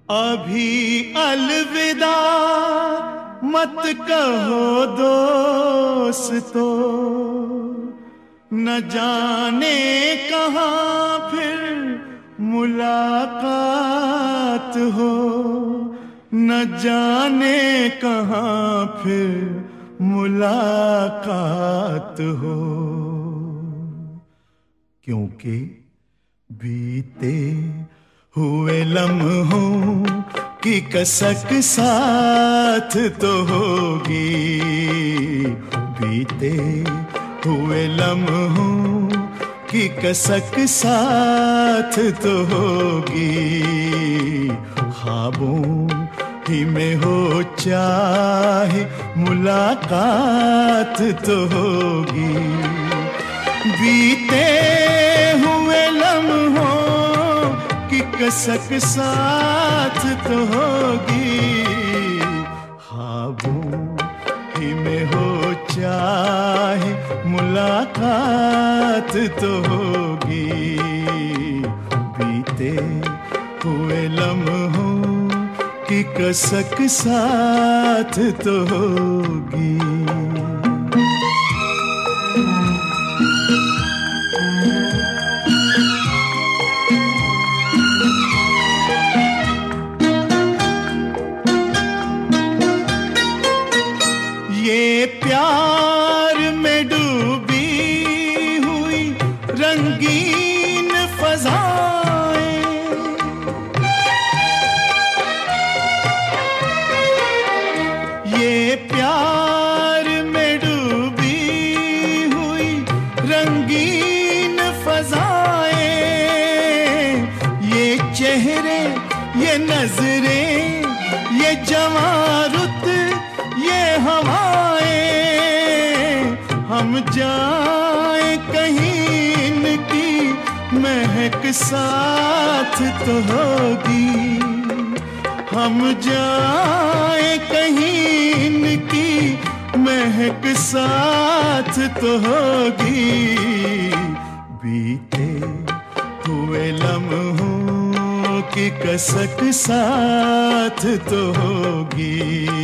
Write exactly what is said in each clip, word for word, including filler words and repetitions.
अभी अलविदा मत कहो दोस्तों, न जाने कहाँ फिर मुलाकात हो, न जाने कहाँ फिर मुलाकात हो। क्योंकि बीते हुए लम्हों की कसक साथ तो होगी, बीते हुए लम्हों की कसक साथ तो होगी। ख्वाबों ही में हो चाहे मुलाकात तो होगी, बीते हुए लम्हों की कसक साथ तो होगी। ख्वाबों ही में हो चाहे मुलाकात तो होगी, बीते हुए लम्हों की कसक साथ तो होगी। ये प्यार में डूबी हुई रंगीन फज़ाएं, ये प्यार में डूबी हुई रंगीन फज़ाएं, ये चेहरे ये नजरें ये जवारुत ये हवाएं, हम जाए कहीं इनकी महक साथ तो होगी, हम जाए कहीं इनकी महक साथ तो होगी। बीते हुए लम्हों की कसक साथ तो होगी,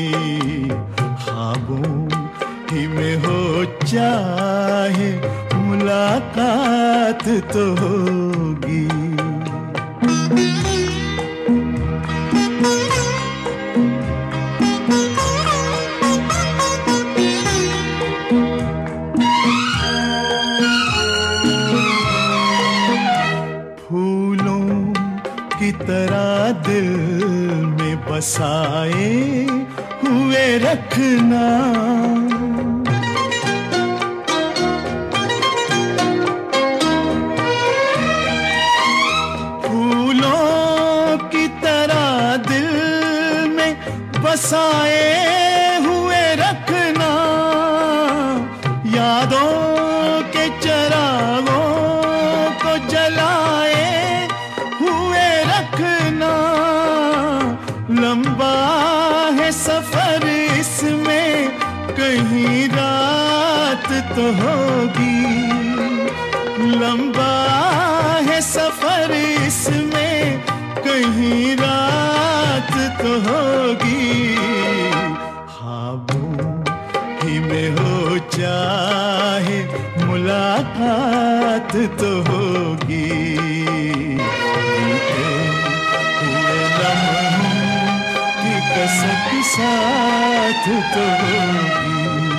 ख्वाबों ही में हो चाहे मुलाकात तो होगी। फूलों की तरह दिल में बसाए हुए रखना, फूलों की तरह दिल में बसाए हुए रखना, यादों के चिरागों को जलाए हुए रखना। लंबा है सफर इसमें कहीं रात तो होगी, लंबा है सफर इसमें कहीं रात तो होगी। ख्वाबों ही में हो चाहे मुलाकात तो होगी, बीते हुए लम्हों की कसक साथ तो होगी।